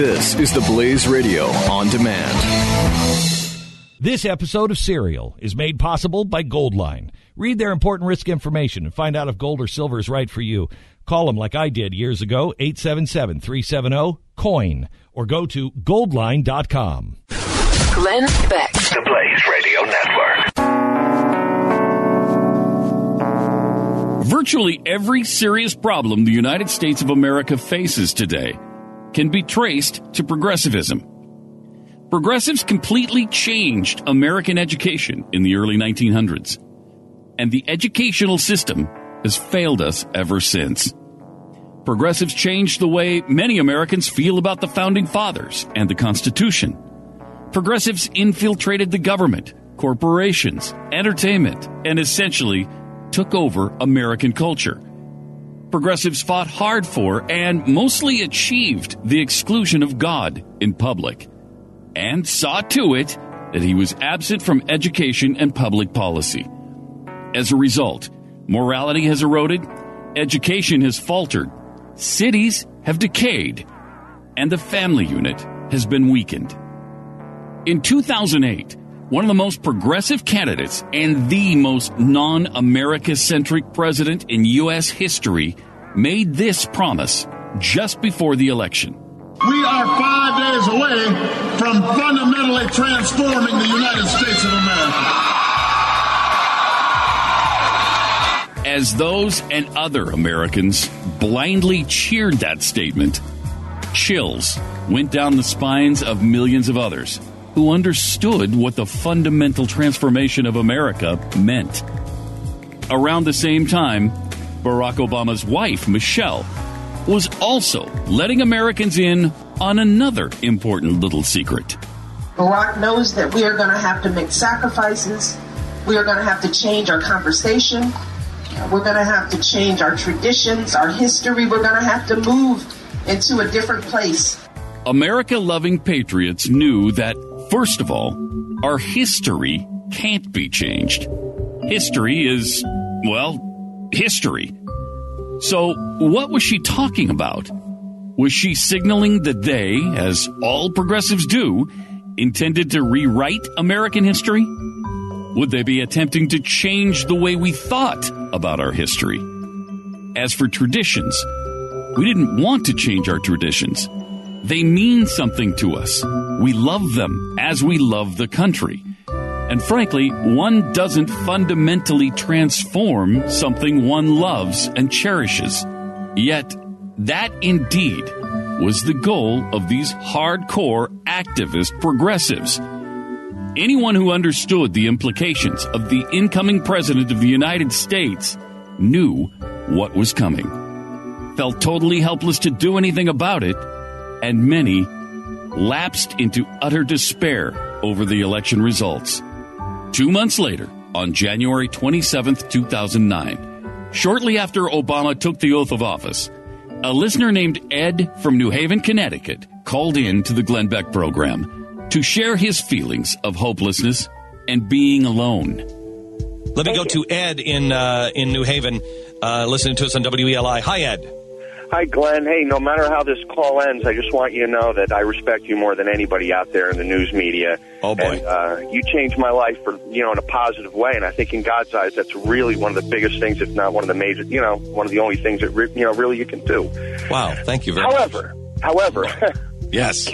This is the Blaze Radio on demand. This episode of Serial is made possible by Goldline. Read their important risk information and find out if gold or silver is right for you. Call them like I did years ago, 877-370-COIN, or go to goldline.com. Glenn Beck. The Blaze Radio Network. Virtually every serious problem the United States of America faces today can be traced to progressivism. Progressives completely changed American education in the early 1900s, and the educational system has failed us ever since. Progressives changed the way many Americans feel about the Founding Fathers and the Constitution. Progressives infiltrated the government, corporations, entertainment, and essentially took over American culture. Progressives fought hard for and mostly achieved the exclusion of God in public, and saw to it that he was absent from education and public policy. As a result, morality has eroded, education has faltered, cities have decayed, and the family unit has been weakened. In 2008, one of the most progressive candidates and the most non-America-centric president in U.S. history made this promise just before the election. We are 5 days away from fundamentally transforming the United States of America. As those and other Americans blindly cheered that statement, chills went down the spines of millions of others who understood what the fundamental transformation of America meant. Around the same time, Barack Obama's wife, Michelle, was also letting Americans in on another important little secret. Barack knows that we are going to have to make sacrifices. We are going to have to change our conversation. We're going to have to change our traditions, our history. We're going to have to move into a different place. America-loving patriots knew that, first of all, our history can't be changed. History is, well, history. So what was she talking about? Was she signaling that they, as all progressives do, intended to rewrite American history? Would they be attempting to change the way we thought about our history? As for traditions, we didn't want to change our traditions. They mean something to us. We love them as we love the country. And frankly, one doesn't fundamentally transform something one loves and cherishes. Yet, that indeed was the goal of these hardcore activist progressives. Anyone who understood the implications of the incoming president of the United States knew what was coming, felt totally helpless to do anything about it, and many lapsed into utter despair over the election results. 2 months later, on January 27th, 2009, shortly after Obama took the oath of office, a listener named Ed from New Haven, Connecticut, called in to the Glenn Beck program to share his feelings of hopelessness and being alone. Let me go to Ed in New Haven, listening to us on WELI. Hi, Ed. Hi, Glenn. Hey, no matter how this call ends, I just want you to know that I respect you more than anybody out there in the news media. Oh, boy. And, you changed my life for, in a positive way, and I think in God's eyes, that's really one of the biggest things, if not one of the major, one of the only things that, really you can do. Wow, thank you very much. However, yes.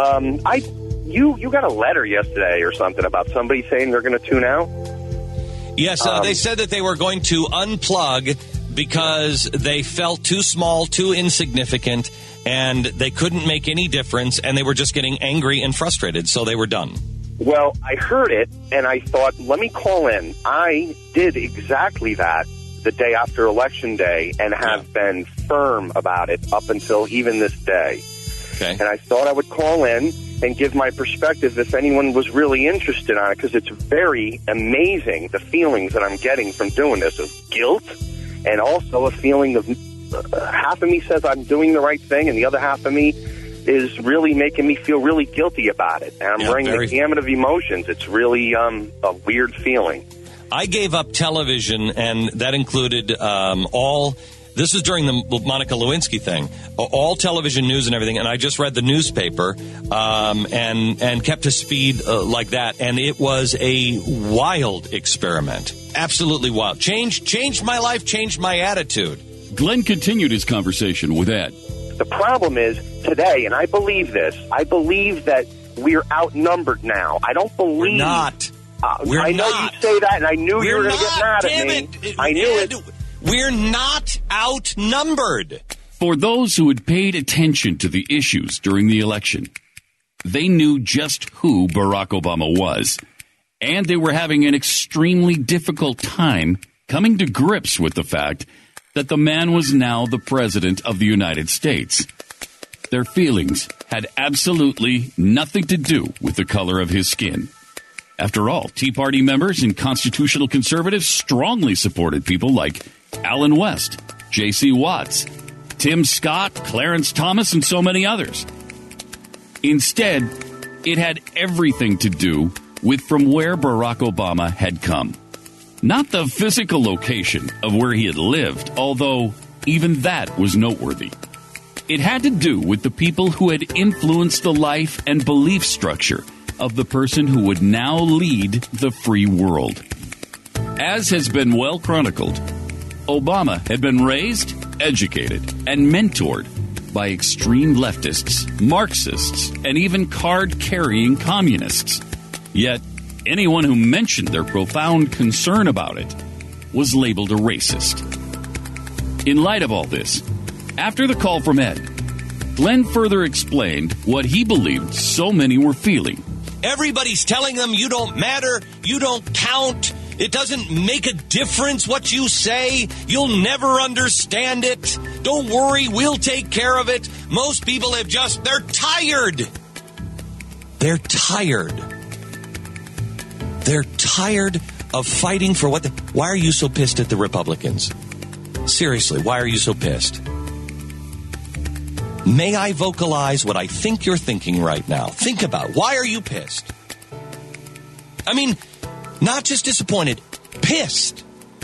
You got a letter yesterday or something about somebody saying they're going to tune out? Yes, they said that they were going to unplug because they felt too small, too insignificant, and they couldn't make any difference, and they were just getting angry and frustrated, so they were done. Well, I heard it, and I thought, let me call in. I did exactly that the day after Election Day and have been firm about it up until even this day. Okay. And I thought I would call in and give my perspective if anyone was really interested on it, because it's very amazing, the feelings that I'm getting from doing this, of guilt, and also a feeling of half of me says I'm doing the right thing, and the other half of me is really making me feel really guilty about it. And I'm running the gamut of emotions. It's really a weird feeling. I gave up television, and that included all This is during the Monica Lewinsky thing. All television news and everything, and I just read the newspaper and kept to speed like that, and it was a wild experiment. Absolutely wild. Changed my life, changed my attitude. Glenn continued his conversation with Ed. The problem is today, and I believe this, I believe that we're outnumbered now. I don't believe... We're not. I know you say that, and I knew you were going to get mad at me. I knew it. We're not outnumbered. For those who had paid attention to the issues during the election, they knew just who Barack Obama was, and they were having an extremely difficult time coming to grips with the fact that the man was now the president of the United States. Their feelings had absolutely nothing to do with the color of his skin. After all, Tea Party members and constitutional conservatives strongly supported people like Allen West, J.C. Watts, Tim Scott, Clarence Thomas, and so many others. Instead, it had everything to do with from where Barack Obama had come. Not the physical location of where he had lived, although even that was noteworthy. It had to do with the people who had influenced the life and belief structure of the person who would now lead the free world. As has been well chronicled, Obama had been raised, educated, and mentored by extreme leftists, Marxists, and even card-carrying communists. Yet, anyone who mentioned their profound concern about it was labeled a racist. In light of all this, after the call from Ed, Glenn further explained what he believed so many were feeling. Everybody's telling them you don't matter, you don't count, it doesn't make a difference what you say, you'll never understand it, don't worry, we'll take care of it. Most people they're tired. They're tired. They're tired of fighting for why are you so pissed at the Republicans? Seriously, why are you so pissed? May I vocalize what I think you're thinking right now? Think about it. Why are you pissed? I mean, not just disappointed, pissed.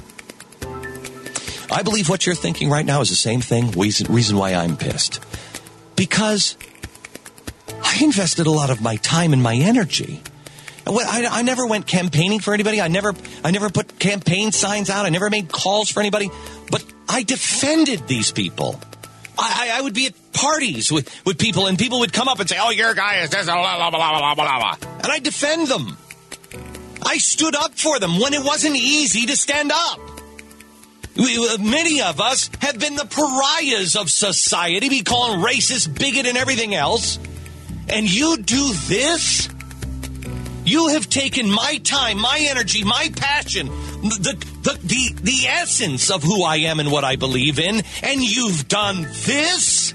I believe what you're thinking right now is the same thing, reason why I'm pissed. Because I invested a lot of my time and my energy. I never went campaigning for anybody. I never put campaign signs out. I never made calls for anybody. But I defended these people. I would be at parties with people, and people would come up and say, oh, your guy is this, blah, blah, blah, blah, blah, blah. And I defend them. I stood up for them when it wasn't easy to stand up. Many of us have been the pariahs of society, be calling racist, bigot, and everything else. And you do this? You have taken my time, my energy, my passion, the essence of who I am and what I believe in, and you've done this?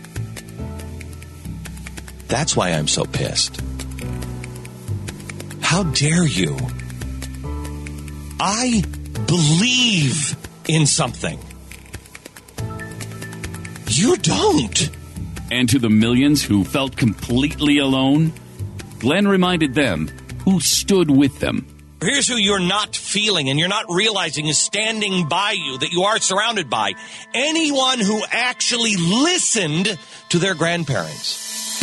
That's why I'm so pissed. How dare you? I believe in something. You don't. And to the millions who felt completely alone, Glenn reminded them who stood with them. Here's who you're not feeling and you're not realizing is standing by you, that you are surrounded by. Anyone who actually listened to their grandparents.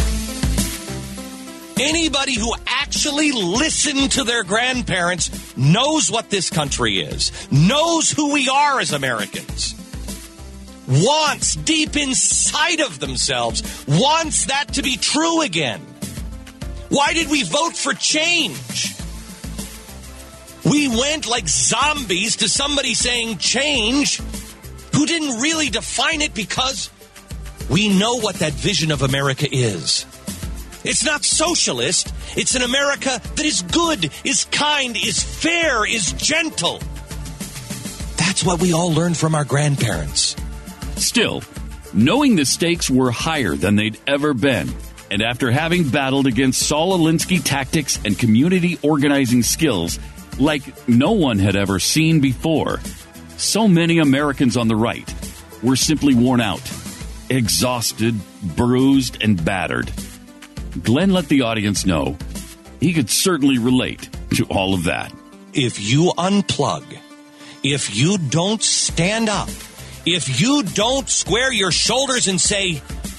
Anybody who actually listened to their grandparents knows what this country is, knows who we are as Americans, wants deep inside of themselves, wants that to be true again. Why did we vote for change? We went like zombies to somebody saying change who didn't really define it because we know what that vision of America is. It's not socialist. It's an America that is good, is kind, is fair, is gentle. That's what we all learned from our grandparents. Still, knowing the stakes were higher than they'd ever been, and after having battled against Saul Alinsky tactics and community organizing skills like no one had ever seen before, so many Americans on the right were simply worn out, exhausted, bruised, and battered. Glenn let the audience know he could certainly relate to all of that. If you unplug, if you don't stand up, if you don't square your shoulders and say,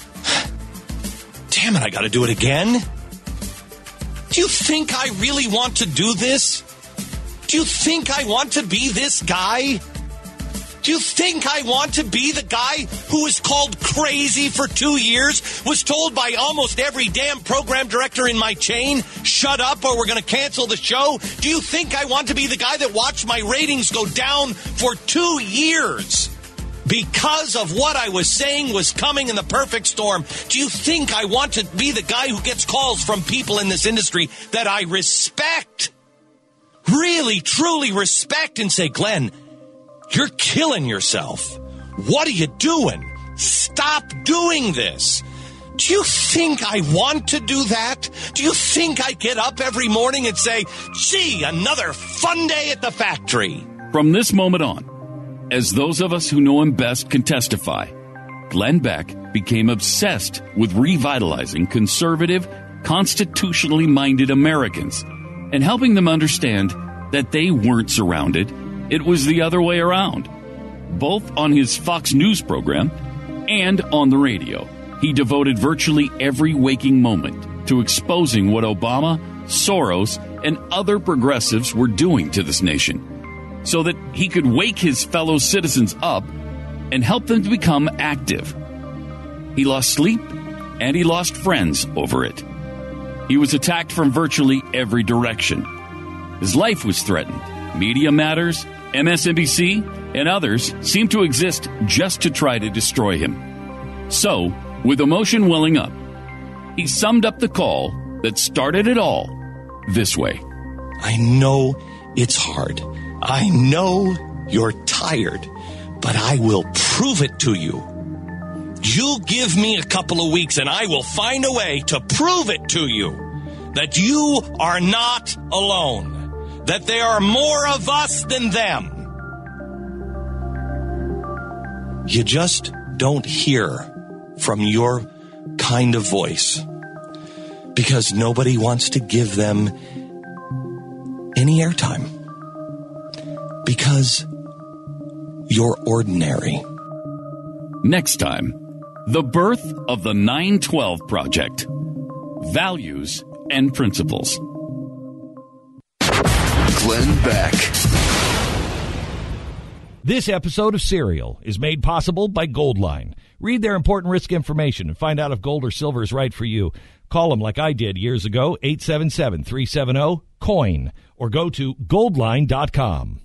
damn it, I got to do it again. Do you think I really want to do this? Do you think I want to be this guy? Do you think I want to be the guy who was called crazy for 2 years, was told by almost every damn program director in my chain, shut up or we're going to cancel the show? Do you think I want to be the guy that watched my ratings go down for 2 years because of what I was saying was coming in the perfect storm? Do you think I want to be the guy who gets calls from people in this industry that I respect, really, truly respect, and say, Glenn, you're killing yourself. What are you doing? Stop doing this. Do you think I want to do that? Do you think I get up every morning and say, gee, another fun day at the factory? From this moment on, as those of us who know him best can testify, Glenn Beck became obsessed with revitalizing conservative, constitutionally minded Americans and helping them understand that they weren't surrounded. It was the other way around. Both on his Fox News program and on the radio, he devoted virtually every waking moment to exposing what Obama, Soros, and other progressives were doing to this nation, so that he could wake his fellow citizens up and help them to become active. He lost sleep and he lost friends over it. He was attacked from virtually every direction. His life was threatened. Media Matters, MSNBC, and others seemed to exist just to try to destroy him. So, with emotion welling up, he summed up the call that started it all this way. I know it's hard. I know you're tired, but I will prove it to you. You give me a couple of weeks and I will find a way to prove it to you that you are not alone, that there are more of us than them. You just don't hear from your kind of voice because nobody wants to give them any airtime because you're ordinary. Next time, the birth of the 912 Project. Values and principles. Glenn Beck. This episode of Serial is made possible by Goldline. Read their important risk information and find out if gold or silver is right for you. Call them like I did years ago, 877-370-COIN, or go to goldline.com.